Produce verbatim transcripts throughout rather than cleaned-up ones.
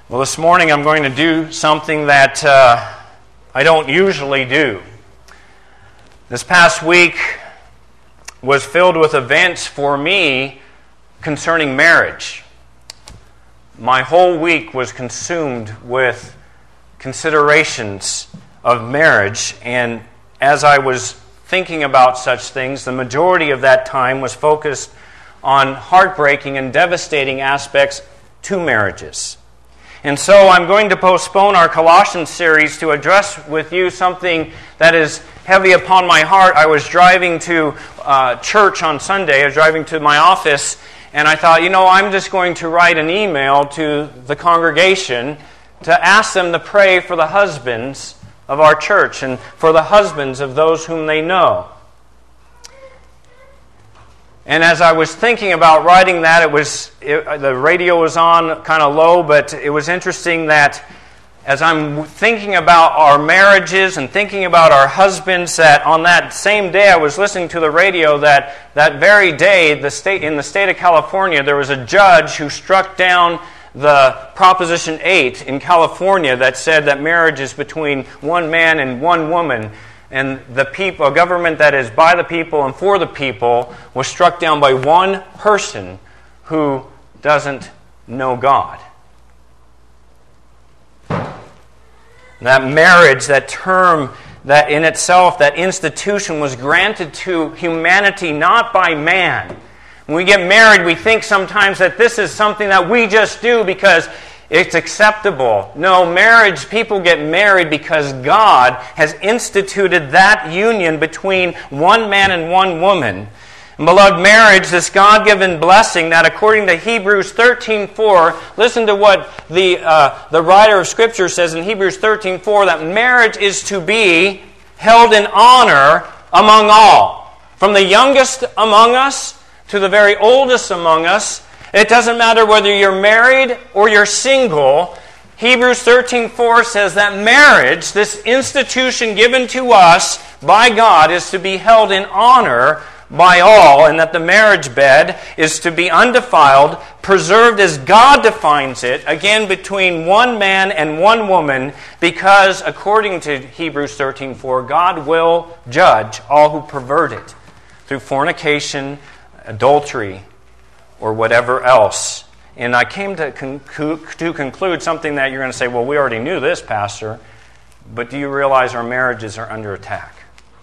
Well, this morning I'm going to do something that uh, I don't usually do. This past week was filled with events for me concerning marriage. My whole week was consumed with considerations of marriage, and as I was thinking about such things, the majority of that time was focused on heartbreaking and devastating aspects to marriages. And so I'm going to postpone our Colossians series to address with you something that is heavy upon my heart. I was driving to uh, church on Sunday. I was driving to my office, and I thought, you know, I'm just going to write an email to the congregation to ask them to pray for the husbands of our church and for the husbands of those whom they know. And as I was thinking about writing that, it was it, the radio was on kind of low, but it was interesting that as I'm thinking about our marriages and thinking about our husbands, that on that same day I was listening to the radio that that very day the state in the state of California there was a judge who struck down the Proposition eight in California that said that marriage is between one man and one woman. And the people, a government that is by the people and for the people, was struck down by one person who doesn't know God. That marriage, that term, that in itself, that institution was granted to humanity not by man. When we get married, we think sometimes that this is something that we just do because it's acceptable. No, marriage, people get married because God has instituted that union between one man and one woman. And beloved, marriage, this God-given blessing that according to Hebrews thirteen four, listen to what the uh, the writer of Scripture says in Hebrews thirteen four, that marriage is to be held in honor among all. From the youngest among us to the very oldest among us. It doesn't matter whether you're married or you're single. Hebrews thirteen four says that marriage, this institution given to us by God, is to be held in honor by all, and that the marriage bed is to be undefiled, preserved as God defines it, again between one man and one woman, because according to Hebrews thirteen four, God will judge all who pervert it through fornication, adultery, or whatever else. And I came to, conclude, to conclude something that you're going to say, well, we already knew this, Pastor, but do you realize our marriages are under attack?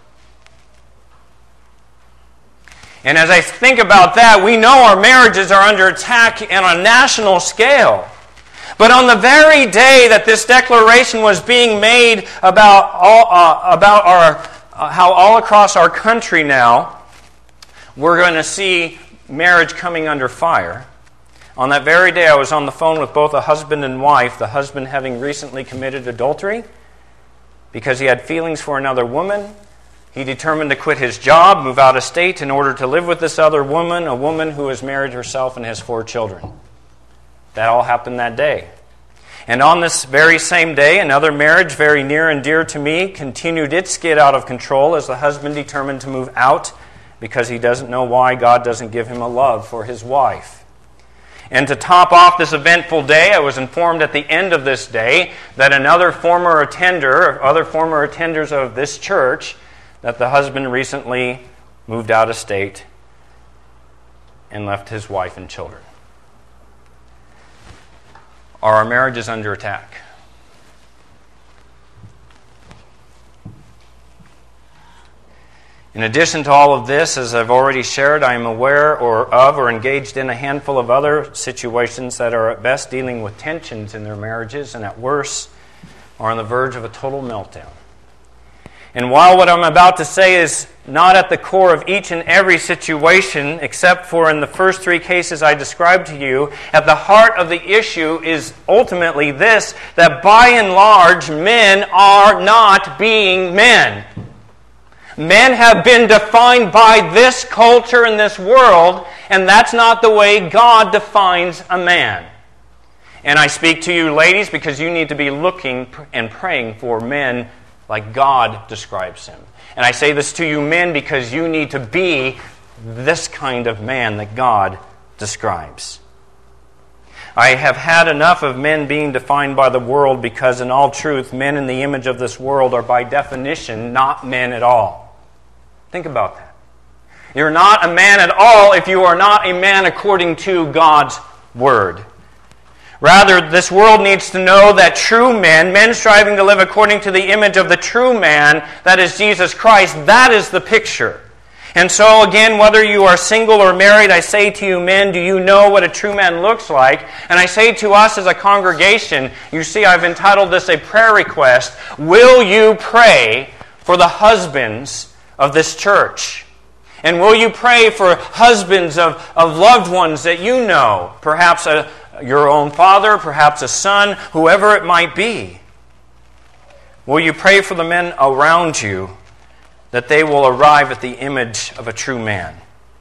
And as I think about that, we know our marriages are under attack on a national scale. But on the very day that this declaration was being made about all, uh, about our uh, how all across our country now, we're going to see marriage coming under fire. On that very day, I was on the phone with both a husband and wife, the husband having recently committed adultery because he had feelings for another woman. He determined to quit his job, move out of state in order to live with this other woman, a woman who has married herself and has four children. That all happened that day. And on this very same day, another marriage very near and dear to me continued its skid out of control as the husband determined to move out because he doesn't know why God doesn't give him a love for his wife. And to top off this eventful day, I was informed at the end of this day that another former attender, other former attenders of this church, that the husband recently moved out of state and left his wife and children. Are our marriages under attack? In addition to all of this, as I've already shared, I am aware or of or engaged in a handful of other situations that are at best dealing with tensions in their marriages and at worst are on the verge of a total meltdown. And while what I'm about to say is not at the core of each and every situation, except for in the first three cases I described to you, at the heart of the issue is ultimately this, that by and large, men are not being men. Men have been defined by this culture and this world, and that's not the way God defines a man. And I speak to you ladies because you need to be looking and praying for men like God describes him. And I say this to you men because you need to be this kind of man that God describes. I have had enough of men being defined by the world, because in all truth, men in the image of this world are by definition not men at all. Think about that. You're not a man at all if you are not a man according to God's Word. Rather, this world needs to know that true men, men striving to live according to the image of the true man, that is Jesus Christ, that is the picture. And so again, whether you are single or married, I say to you men, do you know what a true man looks like? And I say to us as a congregation, you see I've entitled this a prayer request, will you pray for the husbands of this church? And will you pray for husbands of, of loved ones that you know, perhaps a your own father, perhaps a son, whoever it might be? Will you pray for the men around you that they will arrive at the image of a true man?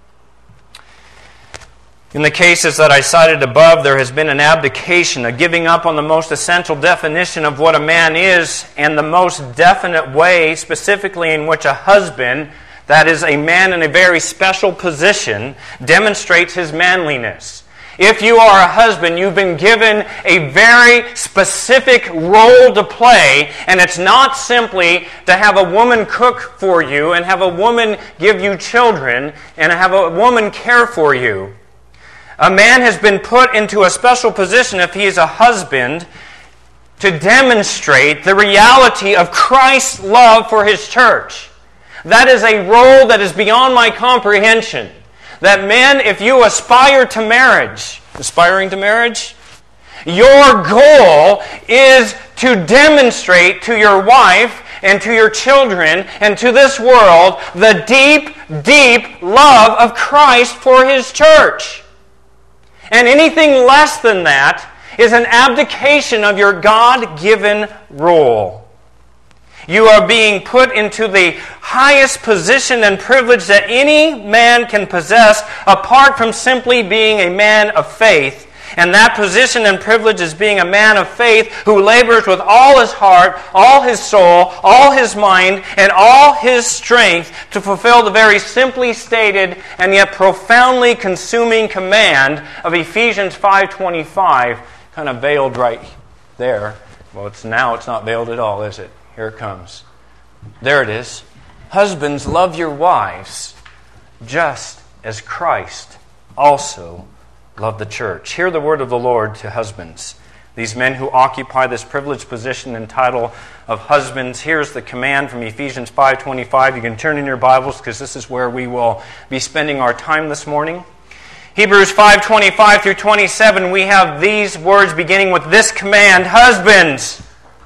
In the cases that I cited above, there has been an abdication, a giving up on the most essential definition of what a man is, and the most definite way, specifically in which a husband, that is a man in a very special position, demonstrates his manliness. If you are a husband, you've been given a very specific role to play, and it's not simply to have a woman cook for you and have a woman give you children and have a woman care for you. A man has been put into a special position, if he is a husband, to demonstrate the reality of Christ's love for His church. That is a role that is beyond my comprehension. That men, if you aspire to marriage, aspiring to marriage, your goal is to demonstrate to your wife and to your children and to this world the deep, deep love of Christ for His church. And anything less than that is an abdication of your God-given role. You are being put into the highest position and privilege that any man can possess, apart from simply being a man of faith. And that position and privilege is being a man of faith who labors with all his heart, all his soul, all his mind, and all his strength to fulfill the very simply stated and yet profoundly consuming command of Ephesians five twenty-five, kind of veiled right there. Well, it's now it's not veiled at all, is it? Here it comes. There it is. Husbands, love your wives, just as Christ also loved the church. Hear the word of the Lord to husbands. These men who occupy this privileged position and title of husbands. Here's the command from Ephesians five twenty-five. You can turn in your Bibles because this is where we will be spending our time this morning. Hebrews five twenty-five through twenty-seven, we have these words beginning with this command, husbands.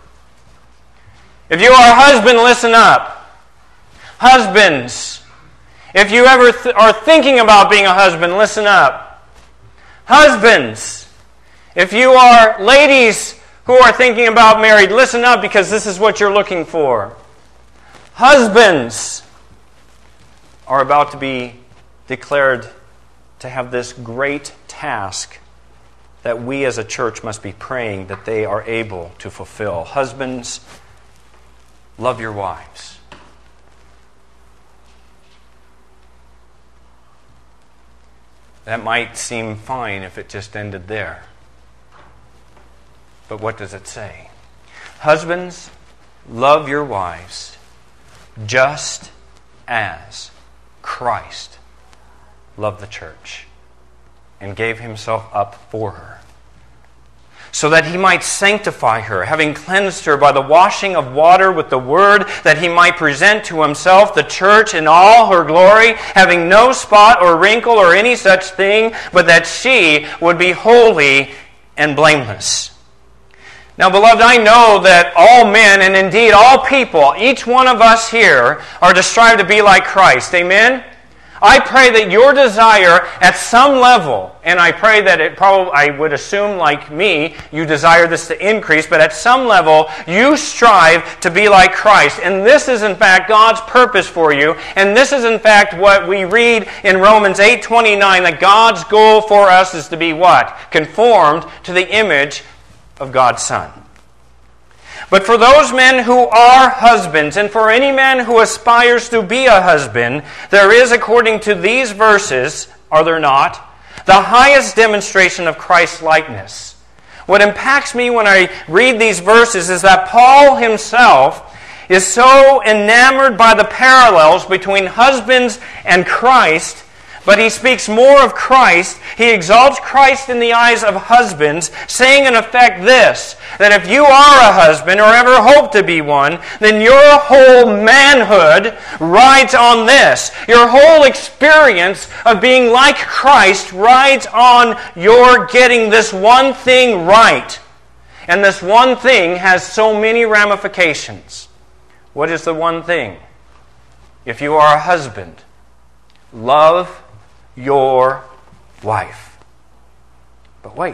If you are a husband, listen up. Husbands, if you ever th- are thinking about being a husband, listen up. Husbands, if you are ladies who are thinking about married, listen up, because this is what you're looking for. Husbands are about to be declared to have this great task that we as a church must be praying that they are able to fulfill. Husbands, love your wives. That might seem fine if it just ended there. But what does it say? Husbands, love your wives just as Christ loved the church and gave Himself up for her, so that He might sanctify her, having cleansed her by the washing of water with the Word, that He might present to Himself the church in all her glory, having no spot or wrinkle or any such thing, but that she would be holy and blameless. Now, beloved, I know that all men, and indeed all people, each one of us here, are to strive to be like Christ. Amen? I pray that your desire at some level, and I pray that it probably, I would assume like me, you desire this to increase, but at some level you strive to be like Christ. And this is in fact God's purpose for you, and this is in fact what we read in Romans eight twenty-nine, that God's goal for us is to be what? Conformed to the image of God's Son. But for those men who are husbands, and for any man who aspires to be a husband, there is, according to these verses, are there not, the highest demonstration of Christ's likeness. What impacts me when I read these verses is that Paul himself is so enamored by the parallels between husbands and Christ, but he speaks more of Christ. He exalts Christ in the eyes of husbands, saying in effect this, that if you are a husband or ever hope to be one, then your whole manhood rides on this. Your whole experience of being like Christ rides on your getting this one thing right. And this one thing has so many ramifications. What is the one thing? If you are a husband, love your wife. But wait.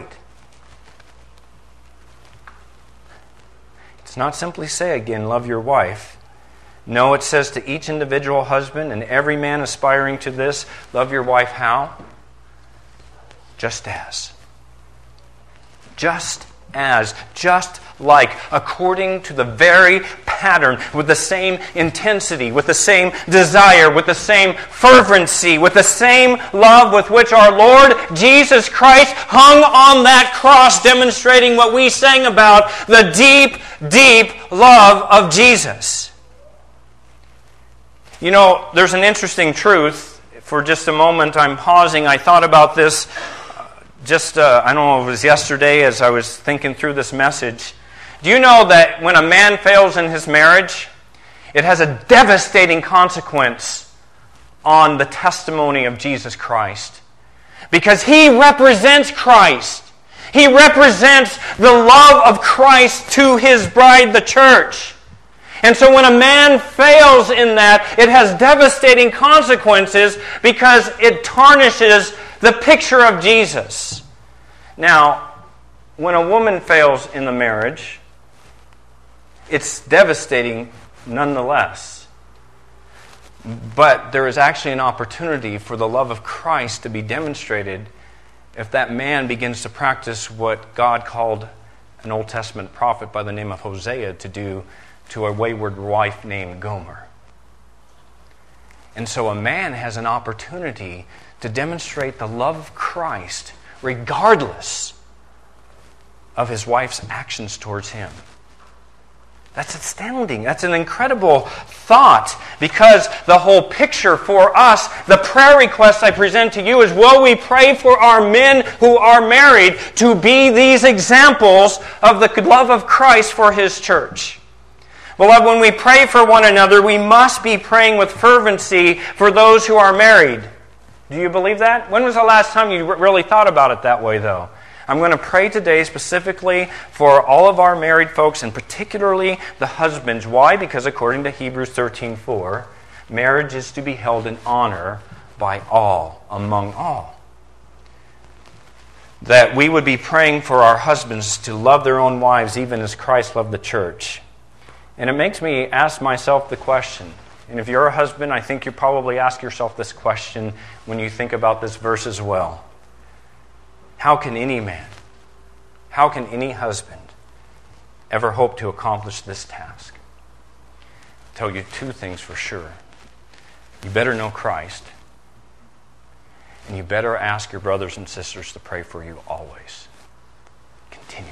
It's not simply say again, love your wife. No, it says to each individual husband and every man aspiring to this, love your wife how? Just as. Just as. Just like, according to the very pattern, with the same intensity, with the same desire, with the same fervency, with the same love with which our Lord Jesus Christ hung on that cross, demonstrating what we sang about, the deep, deep love of Jesus. You know, there's an interesting truth. For just a moment, I'm pausing. I thought about this just, uh, I don't know, it was yesterday as I was thinking through this message. Do you know that when a man fails in his marriage, it has a devastating consequence on the testimony of Jesus Christ? Because he represents Christ. He represents the love of Christ to his bride, the church. And so when a man fails in that, it has devastating consequences because it tarnishes the picture of Jesus. Now, when a woman fails in the marriage, it's devastating nonetheless. But there is actually an opportunity for the love of Christ to be demonstrated if that man begins to practice what God called an Old Testament prophet by the name of Hosea to do to a wayward wife named Gomer. And so a man has an opportunity to demonstrate the love of Christ regardless of his wife's actions towards him. That's astounding. That's an incredible thought, because the whole picture for us, the prayer request I present to you is, will we pray for our men who are married to be these examples of the love of Christ for His church? Beloved, when we pray for one another, we must be praying with fervency for those who are married. Do you believe that? When was the last time you really thought about it that way, though? I'm going to pray today specifically for all of our married folks, and particularly the husbands. Why? Because according to Hebrews thirteen four, marriage is to be held in honor by all, among all. That we would be praying for our husbands to love their own wives even as Christ loved the church. And it makes me ask myself the question, and if you're a husband, I think you probably ask yourself this question when you think about this verse as well. How can any man, how can any husband ever hope to accomplish this task? I'll tell you two things for sure. You better know Christ, and you better ask your brothers and sisters to pray for you always, continually.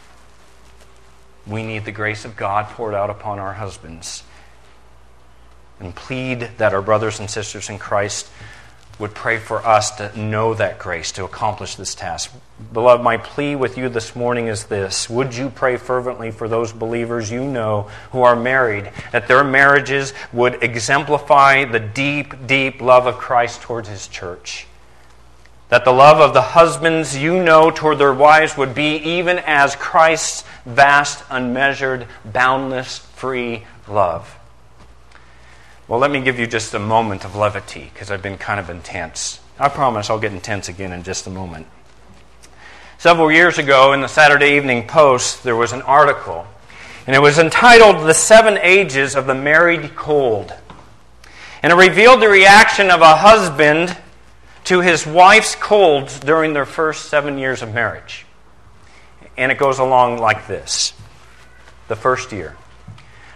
We need the grace of God poured out upon our husbands, and plead that our brothers and sisters in Christ would pray for us to know that grace, to accomplish this task. Beloved, my plea with you this morning is this. Would you pray fervently for those believers you know who are married, that their marriages would exemplify the deep, deep love of Christ towards His church? That the love of the husbands you know toward their wives would be even as Christ's vast, unmeasured, boundless, free love. Well, let me give you just a moment of levity, because I've been kind of intense. I promise I'll get intense again in just a moment. Several years ago in the Saturday Evening Post, there was an article, and it was entitled "The Seven Ages of the Married Cold." And it revealed the reaction of a husband to his wife's colds during their first seven years of marriage. And it goes along like this. The first year.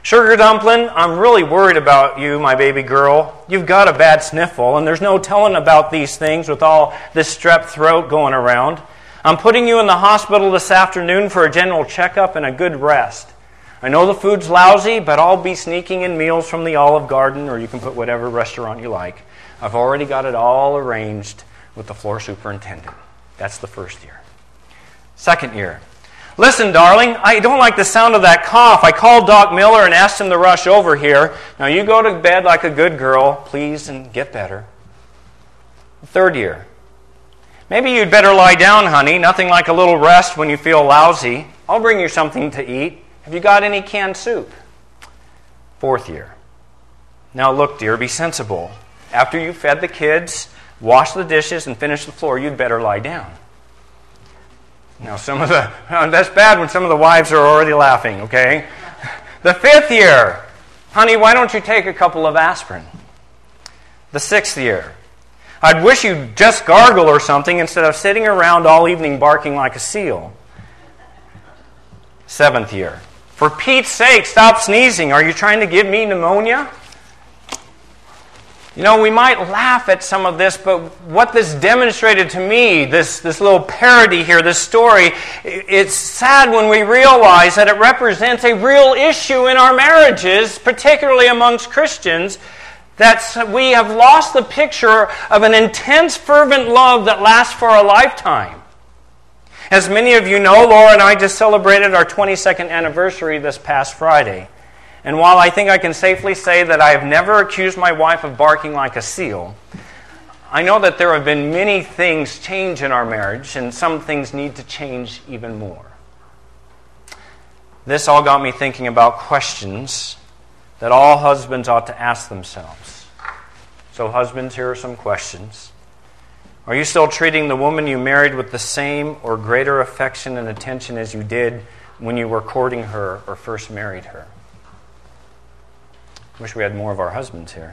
Sugar Dumpling, I'm really worried about you, my baby girl. You've got a bad sniffle, and there's no telling about these things with all this strep throat going around. I'm putting you in the hospital this afternoon for a general checkup and a good rest. I know the food's lousy, but I'll be sneaking in meals from the Olive Garden, or you can put whatever restaurant you like. I've already got it all arranged with the floor superintendent. That's the first year. Second year. Listen, darling, I don't like the sound of that cough. I called Doc Miller and asked him to rush over here. Now you go to bed like a good girl, please, and get better. Third year. Maybe you'd better lie down, honey. Nothing like a little rest when you feel lousy. I'll bring you something to eat. Have you got any canned soup? Fourth year. Now look, dear, be sensible. After you've fed the kids, washed the dishes, and finished the floor, you'd better lie down. Now, some of the, that's bad when some of the wives are already laughing, okay? The fifth year, honey, why don't you take a couple of aspirin? The sixth year, I'd wish you'd just gargle or something instead of sitting around all evening barking like a seal. Seventh year, for Pete's sake, stop sneezing. Are you trying to give me pneumonia? You know, we might laugh at some of this, but what this demonstrated to me, this, this little parody here, this story, it's sad when we realize that it represents a real issue in our marriages, particularly amongst Christians, that we have lost the picture of an intense, fervent love that lasts for a lifetime. As many of you know, Laura and I just celebrated our twenty-second anniversary this past Friday. And while I think I can safely say that I have never accused my wife of barking like a seal, I know that there have been many things change in our marriage, and some things need to change even more. This all got me thinking about questions that all husbands ought to ask themselves. So husbands, here are some questions. Are you still treating the woman you married with the same or greater affection and attention as you did when you were courting her or first married her? Wish we had more of our husbands here.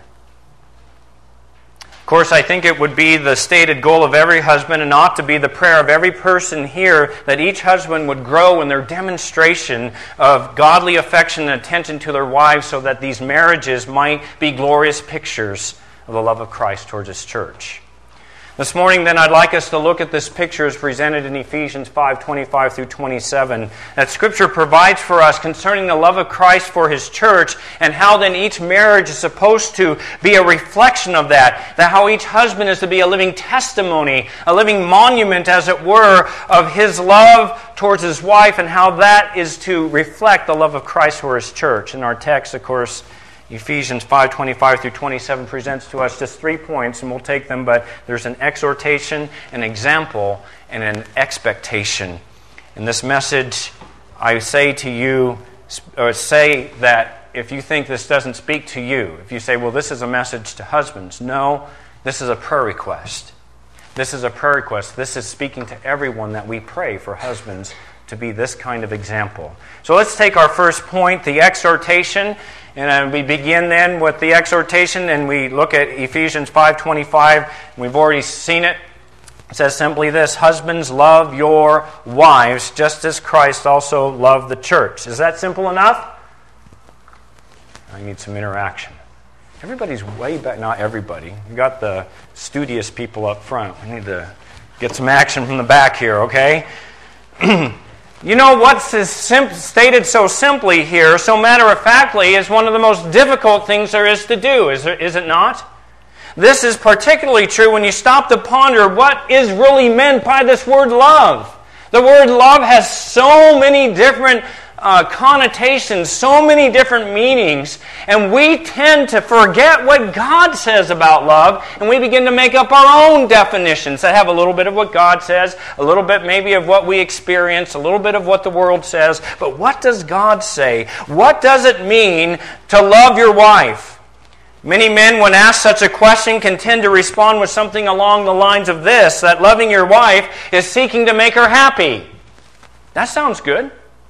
Of course, I think it would be the stated goal of every husband and ought to be the prayer of every person here that each husband would grow in their demonstration of godly affection and attention to their wives so that these marriages might be glorious pictures of the love of Christ towards His church. This morning, then, I'd like us to look at this picture as presented in Ephesians five, twenty-five through twenty-seven, that Scripture provides for us concerning the love of Christ for His church, and how then each marriage is supposed to be a reflection of that, that how each husband is to be a living testimony, a living monument, as it were, of his love towards his wife, and how that is to reflect the love of Christ for His church. In our text, of course, Ephesians five, twenty-five through twenty-seven presents to us just three points, and we'll take them, but there's an exhortation, an example, and an expectation. In this message, I say to you, or say that if you think this doesn't speak to you, if you say, well, this is a message to husbands, no, this is a prayer request. This is a prayer request. This is speaking to everyone that we pray for husbands to be this kind of example. So let's take our first point, the exhortation. And we begin then with the exhortation, and we look at Ephesians five twenty-five. We've already seen it. It says simply this: husbands, love your wives, just as Christ also loved the church. Is that simple enough? I need some interaction. Everybody's way back. Not everybody. You've got the studious people up front. We need to get some action from the back here, okay? You know what's sim- stated so simply here, so matter-of-factly, is one of the most difficult things there is to do, is, there, is it not? This is particularly true when you stop to ponder what is really meant by this word love. The word love has so many different uh, connotations, so many different meanings, and we tend to forget what God says about love, and we begin to make up our own definitions that have a little bit of what God says, a little bit maybe of what we experience, a little bit of what the world says. But what does God say? What does it mean to love your wife? Many men, when asked such a question, can tend to respond with something along the lines of this, that loving your wife is seeking to make her happy. That sounds good.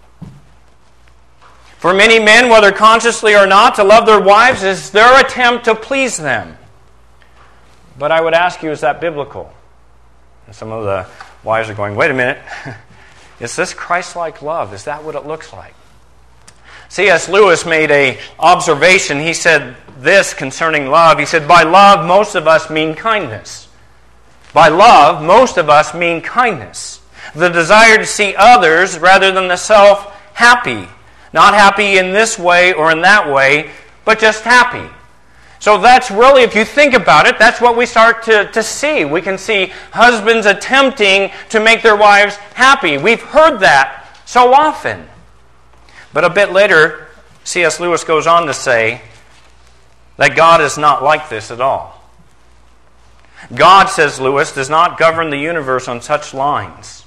For many men, whether consciously or not, to love their wives is their attempt to please them. But I would ask you, is that biblical? And some of the wives are going, wait a minute, is this Christ-like love? Is that what it looks like? C S Lewis made an observation. He said this concerning love. He said, by love, most of us mean kindness. By love, most of us mean kindness. The desire to see others rather than the self happy. Not happy in this way or in that way, but just happy. So that's really, if you think about it, that's what we start to, to see. We can see husbands attempting to make their wives happy. We've heard that so often. But a bit later, C S Lewis goes on to say that God is not like this at all. God, says Lewis, does not govern the universe on such lines.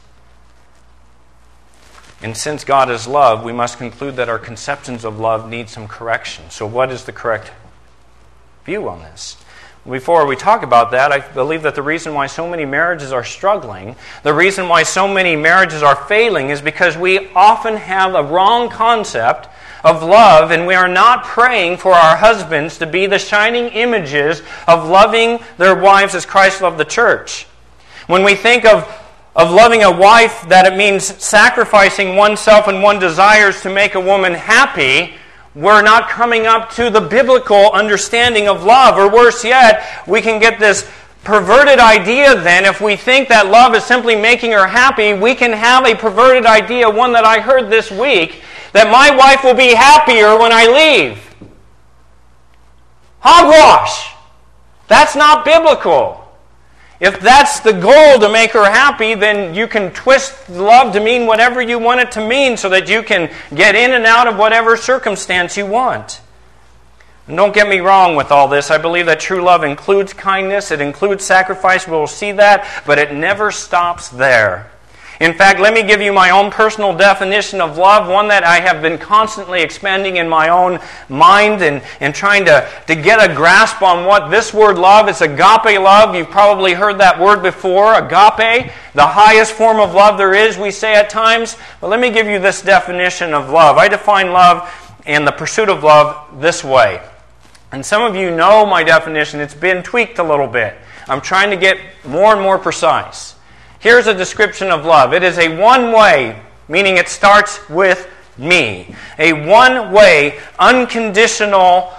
And since God is love, we must conclude that our conceptions of love need some correction. So what is the correct view on this? Before we talk about that, I believe that the reason why so many marriages are struggling, the reason why so many marriages are failing, is because we often have a wrong concept of love, and we are not praying for our husbands to be the shining images of loving their wives as Christ loved the church. When we think of, of loving a wife, that it means sacrificing oneself and one's desires to make a woman happy, we're not coming up to the biblical understanding of love. Or worse yet, we can get this perverted idea then, if we think that love is simply making her happy, we can have a perverted idea, one that I heard this week, that my wife will be happier when I leave. Hogwash! That's not biblical. If that's the goal, to make her happy, then you can twist love to mean whatever you want it to mean so that you can get in and out of whatever circumstance you want. And don't get me wrong with all this. I believe that true love includes kindness. It includes sacrifice. We'll see that. But it never stops there. In fact, let me give you my own personal definition of love, one that I have been constantly expanding in my own mind and, and trying to, to get a grasp on what this word love is. Agape love. You've probably heard that word before. Agape, the highest form of love there is, we say at times. But let me give you this definition of love. I define love and the pursuit of love this way. And some of you know my definition. It's been tweaked a little bit. I'm trying to get more and more precise. Here's a description of love. It is a one-way, meaning it starts with me. A one-way, unconditional,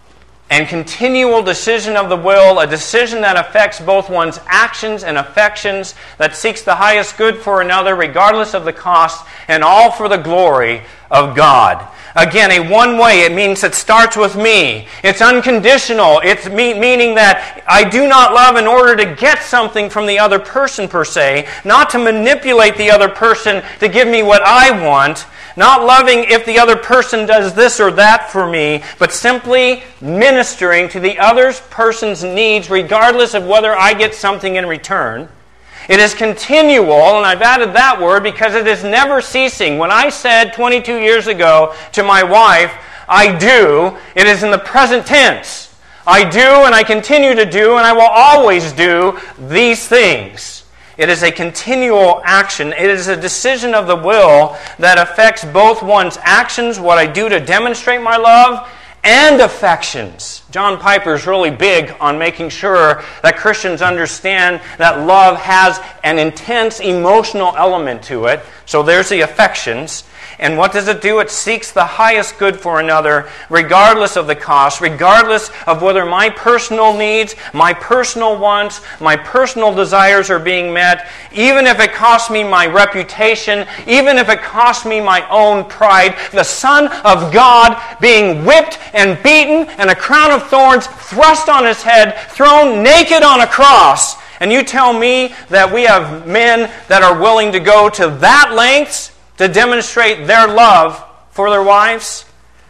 and continual decision of the will, a decision that affects both one's actions and affections, that seeks the highest good for another, regardless of the cost, and all for the glory of God. Again, a one-way, it means it starts with me. It's unconditional. It's me, meaning that I do not love in order to get something from the other person per se, not to manipulate the other person to give me what I want, not loving if the other person does this or that for me, but simply ministering to the other person's needs regardless of whether I get something in return. It is continual, and I've added that word because it is never ceasing. When I said twenty-two years ago to my wife, I do, it is in the present tense. I do, and I continue to do, and I will always do these things. It is a continual action. It is a decision of the will that affects both one's actions, what I do to demonstrate my love, and affections. John Piper is really big on making sure that Christians understand that love has an intense emotional element to it. So there's the affections. And what does it do? It seeks the highest good for another, regardless of the cost, regardless of whether my personal needs, my personal wants, my personal desires are being met, even if it costs me my reputation, even if it costs me my own pride. The Son of God being whipped and beaten and a crown of thorns thrust on his head, thrown naked on a cross. And you tell me that we have men that are willing to go to that lengths to demonstrate their love for their wives,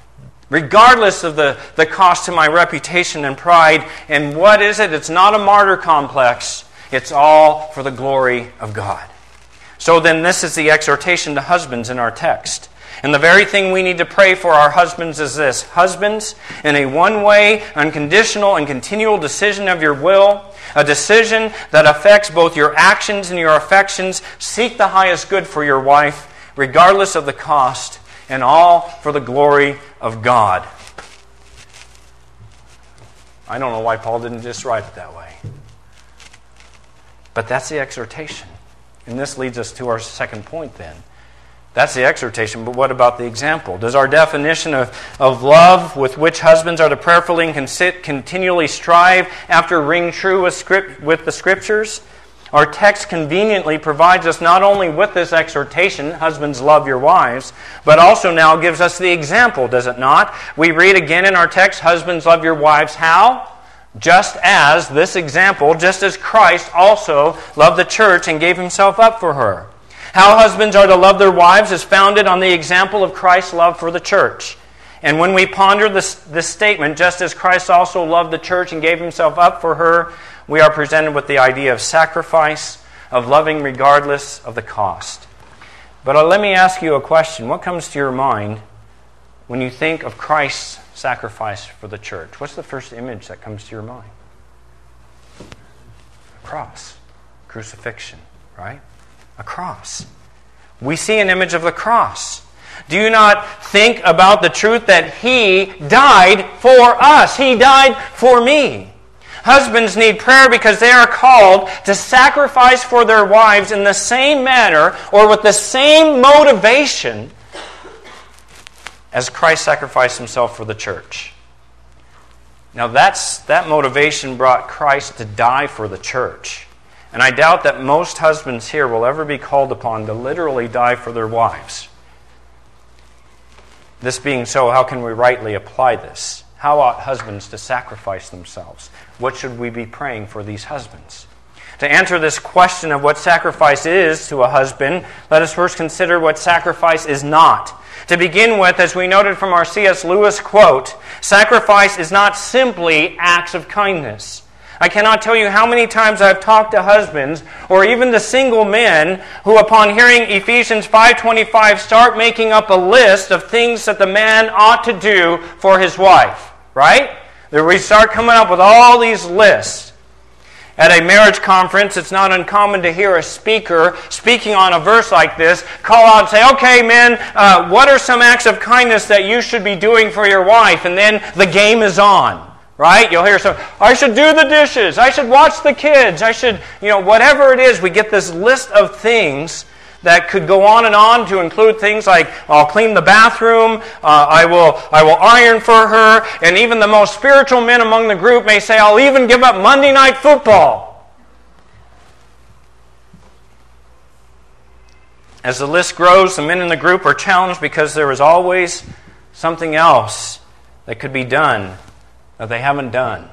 regardless of the, the cost to my reputation and pride. And what is it? It's not a martyr complex. It's all for the glory of God. So then this is the exhortation to husbands in our text. And the very thing we need to pray for our husbands is this. Husbands, in a one-way, unconditional, and continual decision of your will, a decision that affects both your actions and your affections, seek the highest good for your wife, regardless of the cost, and all for the glory of God. I don't know why Paul didn't just write it that way. But that's the exhortation. And this leads us to our second point then. That's the exhortation, but what about the example? Does our definition of, of love with which husbands are to prayerfully and continually strive after ring true with, script, with the Scriptures? Our text conveniently provides us not only with this exhortation, husbands love your wives, but also now gives us the example, does it not? We read again in our text, husbands love your wives how? Just as this example, just as Christ also loved the church and gave himself up for her. How husbands are to love their wives is founded on the example of Christ's love for the church. And when we ponder this, this statement, just as Christ also loved the church and gave himself up for her, we are presented with the idea of sacrifice, of loving regardless of the cost. But uh, let me ask you a question. What comes to your mind when you think of Christ's sacrifice for the church? What's the first image that comes to your mind? A cross. Crucifixion, right? A cross. We see an image of the cross. Do you not think about the truth that He died for us? He died for me. Husbands need prayer because they are called to sacrifice for their wives in the same manner or with the same motivation as Christ sacrificed himself for the church. Now that's that motivation brought Christ to die for the church. And I doubt that most husbands here will ever be called upon to literally die for their wives. This being so, how can we rightly apply this? How ought husbands to sacrifice themselves? What should we be praying for these husbands? To answer this question of what sacrifice is to a husband, let us first consider what sacrifice is not. To begin with, as we noted from our C S Lewis quote, sacrifice is not simply acts of kindness. I cannot tell you how many times I've talked to husbands or even to single men who upon hearing Ephesians five twenty-five start making up a list of things that the man ought to do for his wife. Right? That we start coming up with all these lists. At a marriage conference, it's not uncommon to hear a speaker speaking on a verse like this call out and say, okay, men, uh, what are some acts of kindness that you should be doing for your wife? And then the game is on. Right? You'll hear some, I should do the dishes. I should watch the kids. I should, you know, whatever it is. We get this list of things that could go on and on to include things like, I'll clean the bathroom, uh, I will I will iron for her, and even the most spiritual men among the group may say, I'll even give up Monday night football. As the list grows, the men in the group are challenged because there is always something else that could be done that they haven't done.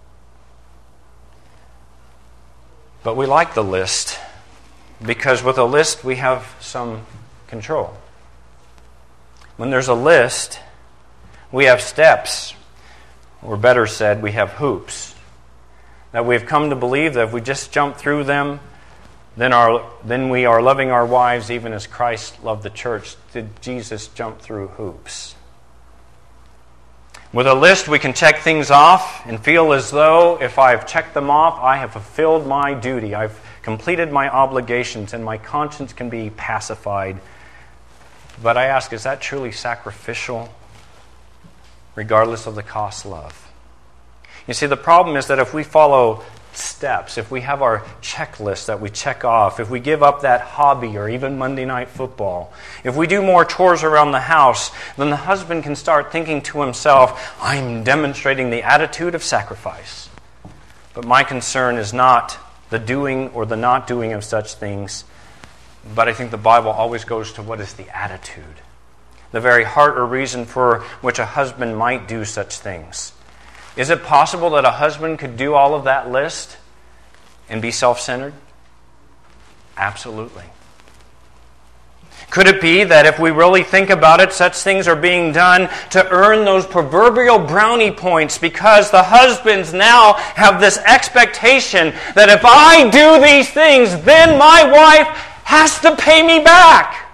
But we like the list because with a list we have some control. When there's a list, we have steps, or better said, we have hoops, that we've come to believe that if we just jump through them, then our then we are loving our wives even as Christ loved the church. Did Jesus jump through hoops? With a list, we can check things off and feel as though if I've checked them off, I have fulfilled my duty. I've completed my obligations and my conscience can be pacified. But I ask, is that truly sacrificial, regardless of the cost love? You see, the problem is that if we follow steps, if we have our checklist that we check off, if we give up that hobby or even Monday night football, if we do more chores around the house, then the husband can start thinking to himself, I'm demonstrating the attitude of sacrifice. But my concern is not the doing or the not doing of such things, but I think the Bible always goes to what is the attitude, the very heart or reason for which a husband might do such things. Is it possible that a husband could do all of that list and be self-centered? Absolutely. Could it be that if we really think about it, such things are being done to earn those proverbial brownie points because the husbands now have this expectation that if I do these things, then my wife has to pay me back?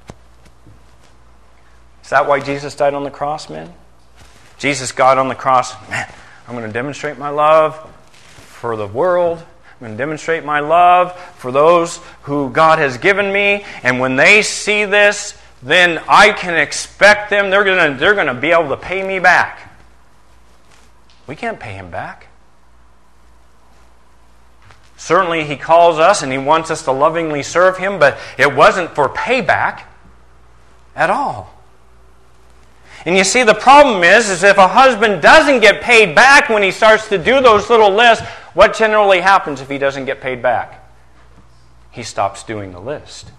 Is that why Jesus died on the cross, men? Jesus got on the cross, man, I'm going to demonstrate my love for the world. I'm going to demonstrate my love for those who God has given me. And when they see this, then I can expect them, they're going to, they're going to be able to pay me back. We can't pay Him back. Certainly He calls us and He wants us to lovingly serve Him, but it wasn't for payback. at all. And you see, the problem is, is if a husband doesn't get paid back when he starts to do those little lists, what generally happens if he doesn't get paid back? He stops doing the list.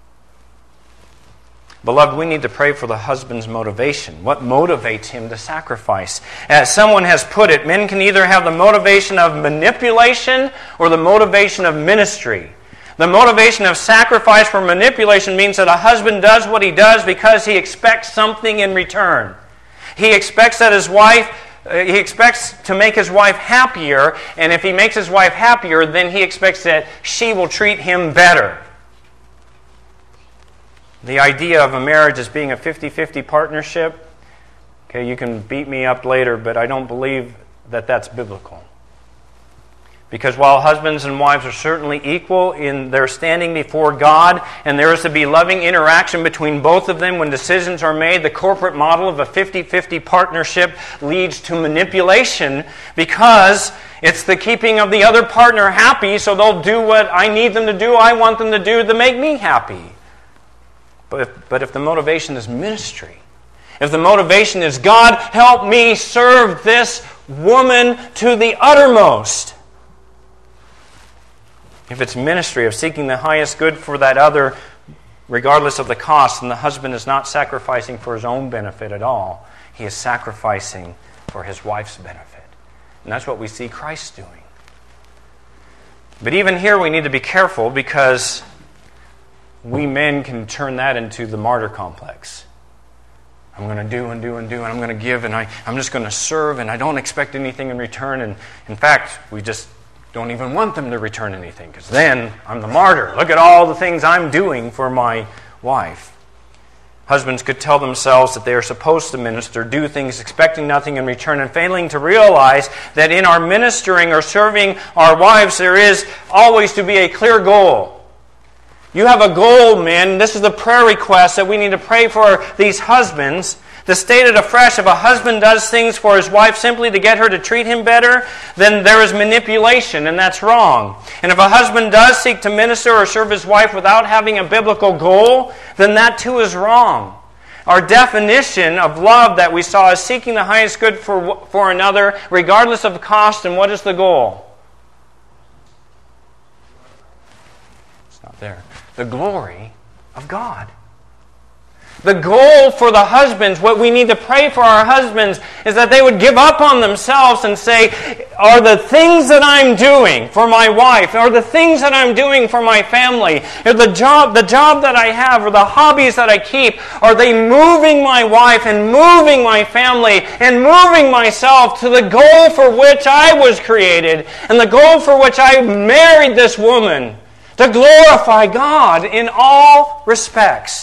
Beloved, we need to pray for the husband's motivation. What motivates him to sacrifice? As someone has put it, men can either have the motivation of manipulation or the motivation of ministry. The motivation of sacrifice for manipulation means that a husband does what he does because he expects something in return. He expects that his wife, uh, he expects to make his wife happier, and if he makes his wife happier, then he expects that she will treat him better. The idea of a marriage as being a fifty-fifty partnership, okay, you can beat me up later, but I don't believe that that's biblical. Because while husbands and wives are certainly equal in their standing before God, and there is to be loving interaction between both of them when decisions are made, the corporate model of a fifty-fifty partnership leads to manipulation because it's the keeping of the other partner happy, so they'll do what I need them to do, I want them to do to make me happy. But if, but if the motivation is ministry, if the motivation is, God, help me serve this woman to the uttermost, if it's ministry of seeking the highest good for that other, regardless of the cost, then the husband is not sacrificing for his own benefit at all. He is sacrificing for his wife's benefit. And that's what we see Christ doing. But even here we need to be careful because we men can turn that into the martyr complex. I'm going to do and do and do, and I'm going to give, and I, I'm just going to serve, and I don't expect anything in return. And in fact, we just don't even want them to return anything, because then I'm the martyr. Look at all the things I'm doing for my wife. Husbands could tell themselves that they are supposed to minister, do things expecting nothing in return, and failing to realize that in our ministering or serving our wives, there is always to be a clear goal. You have a goal, men. This is the prayer request that we need to pray for these husbands. To state it afresh, if a husband does things for his wife simply to get her to treat him better, then there is manipulation, and that's wrong. And if a husband does seek to minister or serve his wife without having a biblical goal, then that too is wrong. Our definition of love that we saw is seeking the highest good for, for another, regardless of the cost, and what is the goal? It's not there. The glory of God. The goal for the husbands, what we need to pray for our husbands, is that they would give up on themselves and say, are the things that I'm doing for my wife, are the things that I'm doing for my family, or the job, the job that I have, or the hobbies that I keep, are they moving my wife and moving my family and moving myself to the goal for which I was created and the goal for which I married this woman, to glorify God in all respects?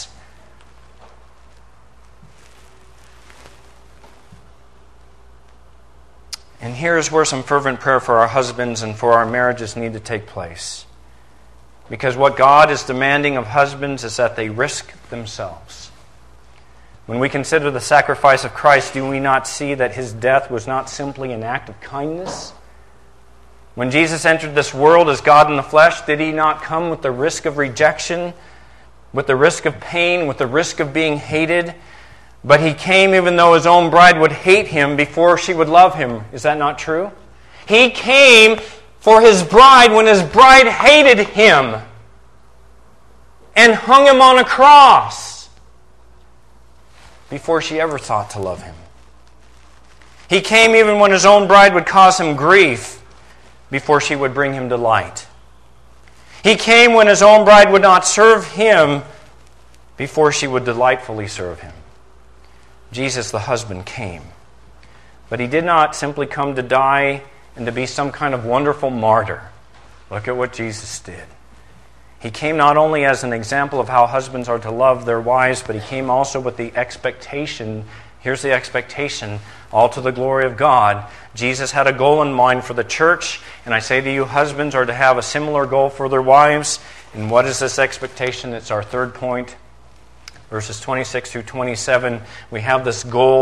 And here's where some fervent prayer for our husbands and for our marriages need to take place. Because what God is demanding of husbands is that they risk themselves. When we consider the sacrifice of Christ, do we not see that His death was not simply an act of kindness? When Jesus entered this world as God in the flesh, did He not come with the risk of rejection, with the risk of pain, with the risk of being hated? But He came even though His own bride would hate Him before she would love Him. Is that not true? He came for His bride when His bride hated Him and hung Him on a cross before she ever thought to love Him. He came even when His own bride would cause Him grief before she would bring Him delight. He came when His own bride would not serve Him before she would delightfully serve Him. Jesus, the husband, came. But He did not simply come to die and to be some kind of wonderful martyr. Look at what Jesus did. He came not only as an example of how husbands are to love their wives, but He came also with the expectation. Here's the expectation, all to the glory of God. Jesus had a goal in mind for the church, and I say to you, husbands are to have a similar goal for their wives. And what is this expectation? It's our third point. Verses twenty-six through twenty-seven, we have this goal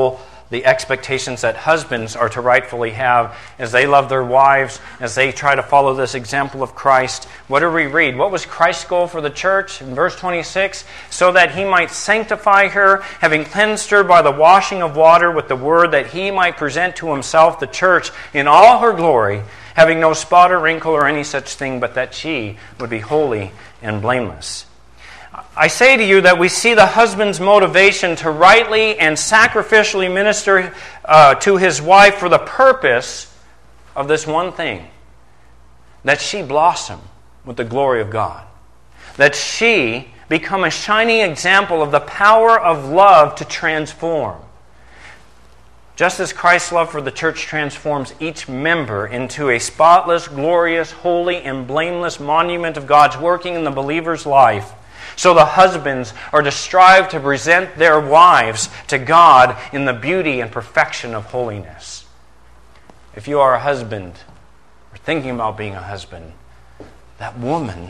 the expectations that husbands are to rightfully have as they love their wives, as they try to follow this example of Christ. What do we read? What was Christ's goal for the church? In verse twenty-six, so that he might sanctify her, having cleansed her by the washing of water with the word, that he might present to himself the church in all her glory, having no spot or wrinkle or any such thing, but that she would be holy and blameless. I say to you that we see the husband's motivation to rightly and sacrificially minister uh, to his wife for the purpose of this one thing, that she blossom with the glory of God, that she become a shining example of the power of love to transform. Just as Christ's love for the church transforms each member into a spotless, glorious, holy, and blameless monument of God's working in the believer's life, so the husbands are to strive to present their wives to God in the beauty and perfection of holiness. If you are a husband, or thinking about being a husband, that woman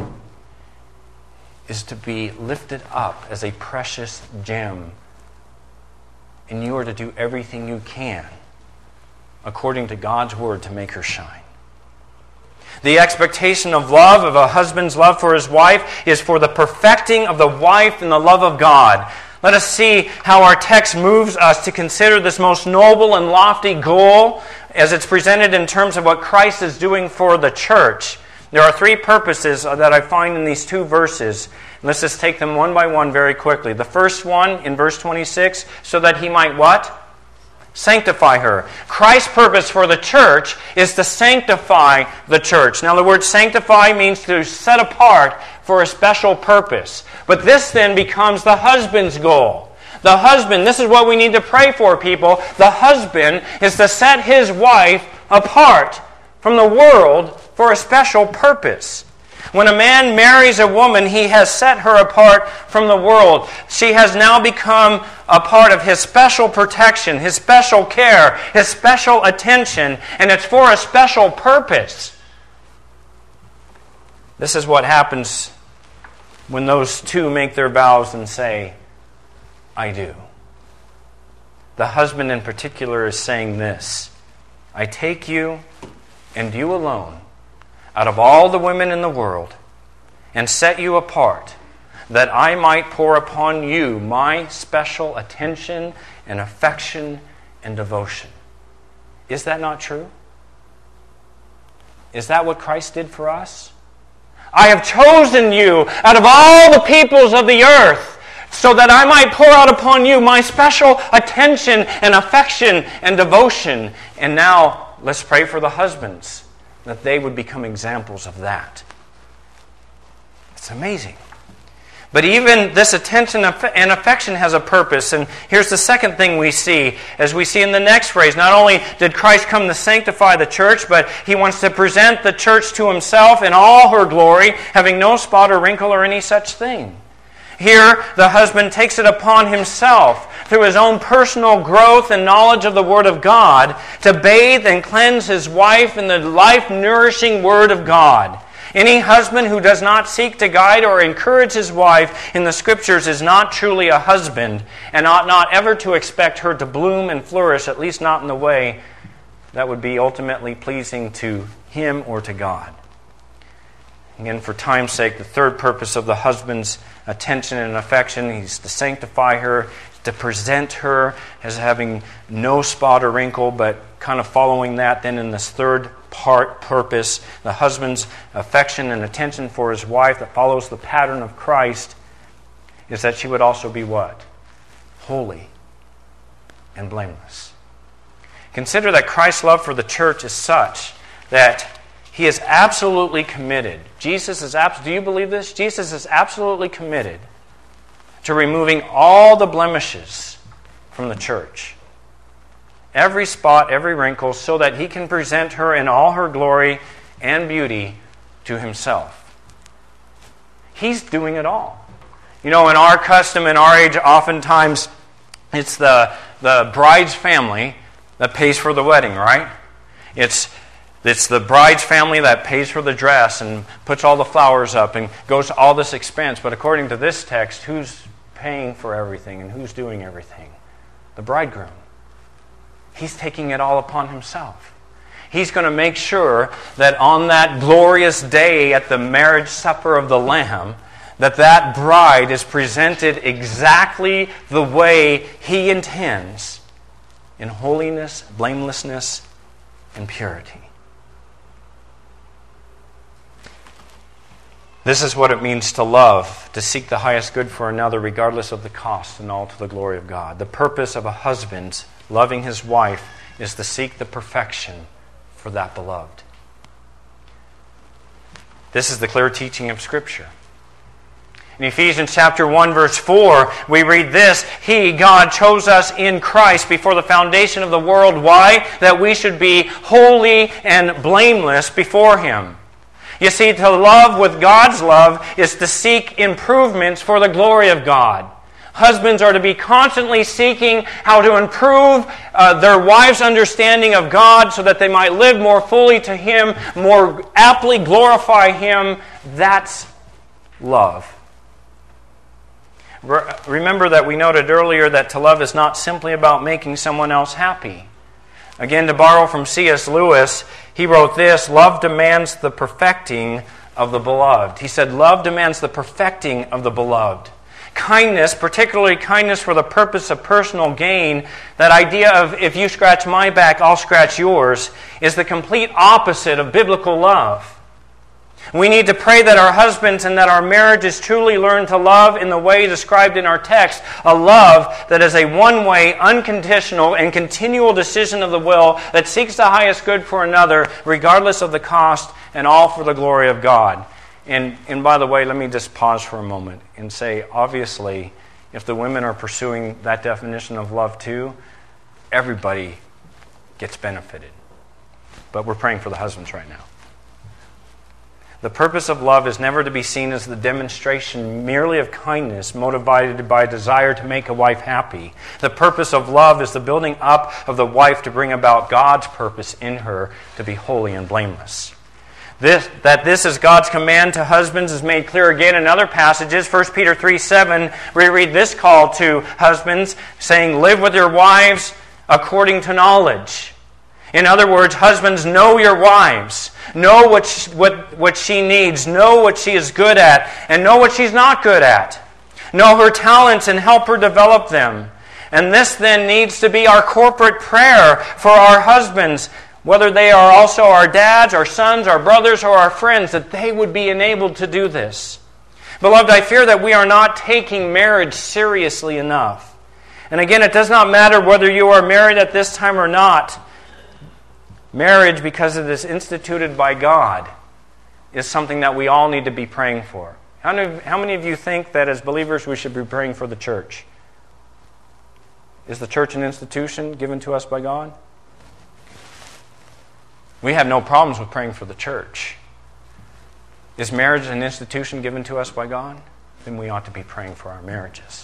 is to be lifted up as a precious gem, and you are to do everything you can according to God's word to make her shine. The expectation of love, of a husband's love for his wife, is for the perfecting of the wife in the love of God. Let us see how our text moves us to consider this most noble and lofty goal as it's presented in terms of what Christ is doing for the church. There are three purposes that I find in these two verses. Let's just take them one by one very quickly. The first one in verse twenty-six, so that he might what? Sanctify her. Christ's purpose for the church is to sanctify the church. Now the word sanctify means to set apart for a special purpose. But this then becomes the husband's goal. The husband, this is what we need to pray for, people. The husband is to set his wife apart from the world for a special purpose. When a man marries a woman, he has set her apart from the world. She has now become a part of his special protection, his special care, his special attention, and it's for a special purpose. This is what happens when those two make their vows and say, I do. The husband in particular is saying this, I take you and you alone out of all the women in the world, and set you apart, that I might pour upon you my special attention and affection and devotion. Is that not true? Is that what Christ did for us? I have chosen you out of all the peoples of the earth, so that I might pour out upon you my special attention and affection and devotion. And now, let's pray for the husbands, that they would become examples of that. It's amazing. But even this attention and affection has a purpose. And here's the second thing we see, as we see in the next phrase. Not only did Christ come to sanctify the church, but he wants to present the church to himself in all her glory, having no spot or wrinkle or any such thing. Here, the husband takes it upon himself, through his own personal growth and knowledge of the Word of God, to bathe and cleanse his wife in the life-nourishing Word of God. Any husband who does not seek to guide or encourage his wife in the Scriptures is not truly a husband, and ought not ever to expect her to bloom and flourish, at least not in the way that would be ultimately pleasing to him or to God. Again, for time's sake, the third purpose of the husband's attention and affection is to sanctify her, to present her as having no spot or wrinkle, but kind of following that then in this third part purpose, the husband's affection and attention for his wife that follows the pattern of Christ, is that she would also be what? Holy and blameless. Consider that Christ's love for the church is such that he is absolutely committed. Jesus is abs- do you believe this? Jesus is absolutely committed to removing all the blemishes from the church. Every spot, every wrinkle, so that he can present her in all her glory and beauty to himself. He's doing it all. You know, in our custom, in our age, oftentimes it's the, the bride's family that pays for the wedding, right? It's It's the bride's family that pays for the dress and puts all the flowers up and goes to all this expense. But according to this text, who's paying for everything and who's doing everything? The bridegroom. He's taking it all upon himself. He's going to make sure that on that glorious day at the marriage supper of the Lamb, that that bride is presented exactly the way He intends, in holiness, blamelessness, and purity. This is what it means to love, to seek the highest good for another regardless of the cost, and all to the glory of God. The purpose of a husband loving his wife is to seek the perfection for that beloved. This is the clear teaching of Scripture. In Ephesians chapter one, verse four, we read this: He, God, chose us in Christ before the foundation of the world. Why? That we should be holy and blameless before Him. You see, to love with God's love is to seek improvements for the glory of God. Husbands are to be constantly seeking how to improve uh, their wives' understanding of God so that they might live more fully to Him, more aptly glorify Him. That's love. Remember that we noted earlier that to love is not simply about making someone else happy. Again, to borrow from C S Lewis, he wrote this: love demands the perfecting of the beloved. He said, love demands the perfecting of the beloved. Kindness, particularly kindness for the purpose of personal gain, that idea of if you scratch my back, I'll scratch yours, is the complete opposite of biblical love. We need to pray that our husbands and that our marriages truly learn to love in the way described in our text, a love that is a one-way, unconditional, and continual decision of the will that seeks the highest good for another, regardless of the cost, and all for the glory of God. And, and by the way, let me just pause for a moment and say, obviously, if the women are pursuing that definition of love too, everybody gets benefited. But we're praying for the husbands right now. The purpose of love is never to be seen as the demonstration merely of kindness motivated by a desire to make a wife happy. The purpose of love is the building up of the wife to bring about God's purpose in her to be holy and blameless. This, that this is God's command to husbands is made clear again in other passages. First Peter three seven, we read this call to husbands, saying, live with your wives according to knowledge. In other words, husbands, know your wives. Know what she, what, what she needs. Know what she is good at. And know what she's not good at. Know her talents and help her develop them. And this then needs to be our corporate prayer for our husbands, whether they are also our dads, our sons, our brothers, or our friends, that they would be enabled to do this. Beloved, I fear that we are not taking marriage seriously enough. And again, it does not matter whether you are married at this time or not. Marriage, because it is instituted by God, is something that we all need to be praying for. How many, how many of you think that as believers we should be praying for the church? Is the church an institution given to us by God? We have no problems with praying for the church. Is marriage an institution given to us by God? Then we ought to be praying for our marriages.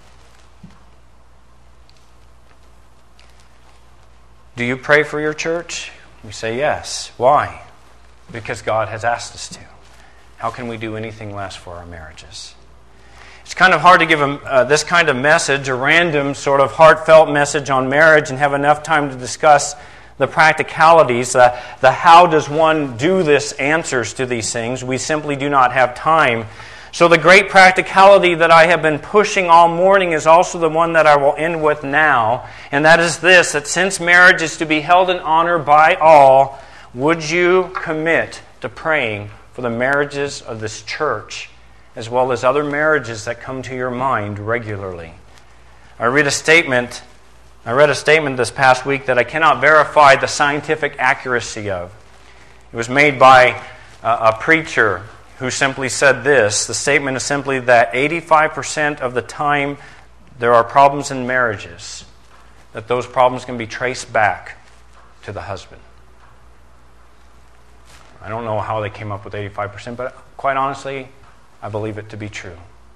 Do you pray for your church? We say yes. Why? Because God has asked us to. How can we do anything less for our marriages? It's kind of hard to give a, uh, this kind of message, a random sort of heartfelt message on marriage, and have enough time to discuss the practicalities, uh, the how does one do this answers to these things. We simply do not have time. So the great practicality that I have been pushing all morning is also the one that I will end with now. And that is this, that since marriage is to be held in honor by all, would you commit to praying for the marriages of this church, as well as other marriages that come to your mind regularly? I read a statement, I read a statement this past week that I cannot verify the scientific accuracy of. It was made by a, a preacher who simply said this. The statement is simply that eighty-five percent of the time there are problems in marriages, that those problems can be traced back to the husband. I don't know how they came up with eighty-five percent, but quite honestly, I believe it to be true.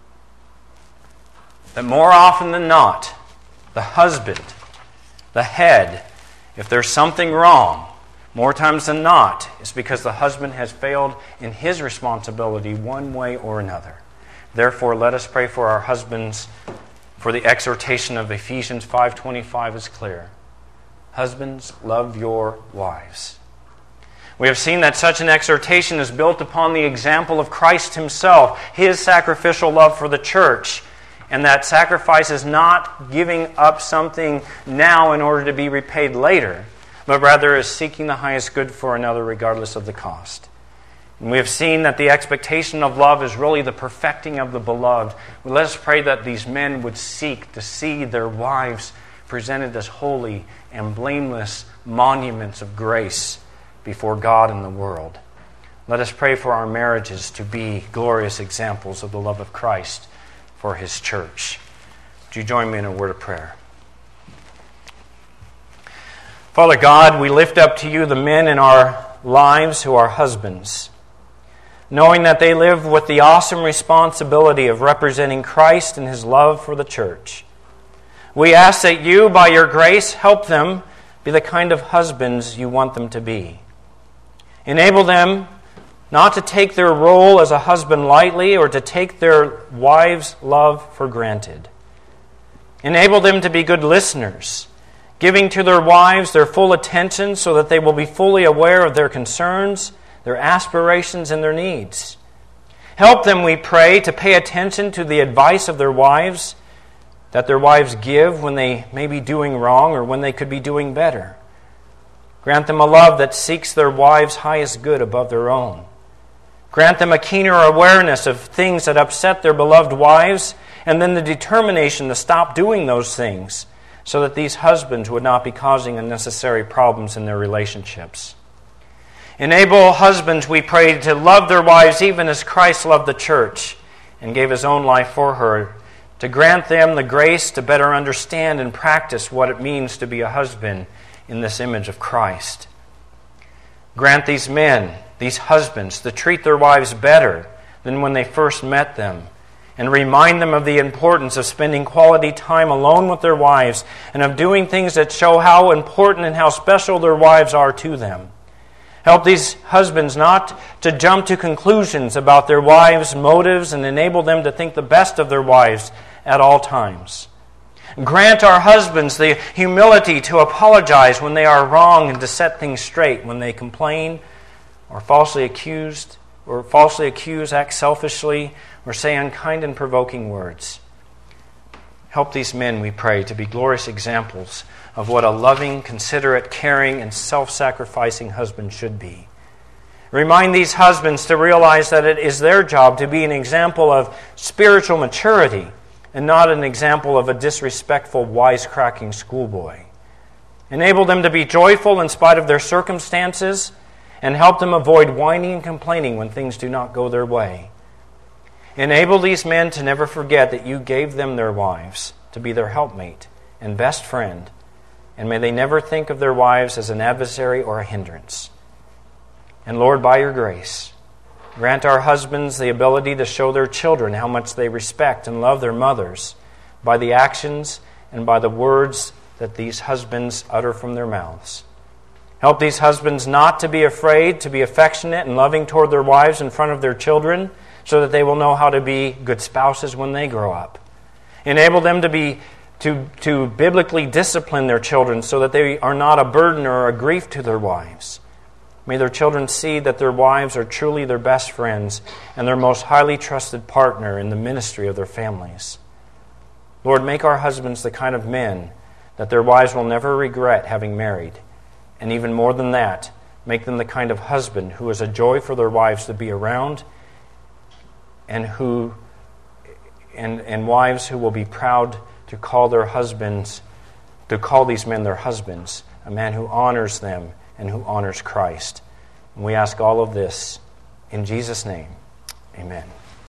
That more often than not, the husband, the head, if there's something wrong, more times than not, it's because the husband has failed in his responsibility one way or another. Therefore, let us pray for our husbands, for the exhortation of Ephesians five twenty-five is clear. Husbands, love your wives. We have seen that such an exhortation is built upon the example of Christ himself, his sacrificial love for the church, and that sacrifice is not giving up something now in order to be repaid later, but rather is seeking the highest good for another regardless of the cost. And we have seen that the expectation of love is really the perfecting of the beloved. Let us pray that these men would seek to see their wives presented as holy and blameless monuments of grace before God and the world. Let us pray for our marriages to be glorious examples of the love of Christ for his church. Would you join me in a word of prayer? Father God, we lift up to you the men in our lives who are husbands, knowing that they live with the awesome responsibility of representing Christ and his love for the church. We ask that you, by your grace, help them be the kind of husbands you want them to be. Enable them not to take their role as a husband lightly or to take their wives' love for granted. Enable them to be good listeners, giving to their wives their full attention so that they will be fully aware of their concerns, their aspirations, and their needs. Help them, we pray, to pay attention to the advice of their wives that their wives give when they may be doing wrong or when they could be doing better. Grant them a love that seeks their wives' highest good above their own. Grant them a keener awareness of things that upset their beloved wives, and then the determination to stop doing those things so that these husbands would not be causing unnecessary problems in their relationships. Enable husbands, we pray, to love their wives even as Christ loved the church and gave his own life for her, to grant them the grace to better understand and practice what it means to be a husband in this image of Christ. Grant these men, these husbands, to treat their wives better than when they first met them, and remind them of the importance of spending quality time alone with their wives and of doing things that show how important and how special their wives are to them. Help these husbands not to jump to conclusions about their wives' motives and enable them to think the best of their wives at all times. Grant our husbands the humility to apologize when they are wrong and to set things straight when they complain or falsely accused or falsely accuse, act selfishly, or say unkind and provoking words. Help these men, we pray, to be glorious examples of what a loving, considerate, caring, and self-sacrificing husband should be. Remind these husbands to realize that it is their job to be an example of spiritual maturity and not an example of a disrespectful, wisecracking schoolboy. Enable them to be joyful in spite of their circumstances and help them avoid whining and complaining when things do not go their way. Enable these men to never forget that you gave them their wives to be their helpmate and best friend, and may they never think of their wives as an adversary or a hindrance. And Lord, by your grace, grant our husbands the ability to show their children how much they respect and love their mothers by the actions and by the words that these husbands utter from their mouths. Help these husbands not to be afraid, to be affectionate and loving toward their wives in front of their children, so that they will know how to be good spouses when they grow up. Enable them to be to, to biblically discipline their children so that they are not a burden or a grief to their wives. May their children see that their wives are truly their best friends and their most highly trusted partner in the ministry of their families. Lord, make our husbands the kind of men that their wives will never regret having married. And even more than that, make them the kind of husband who is a joy for their wives to be around, and who and, and wives who will be proud to call their husbands, to call these men their husbands, a man who honors them and who honors Christ. And we ask all of this in Jesus' name. Amen.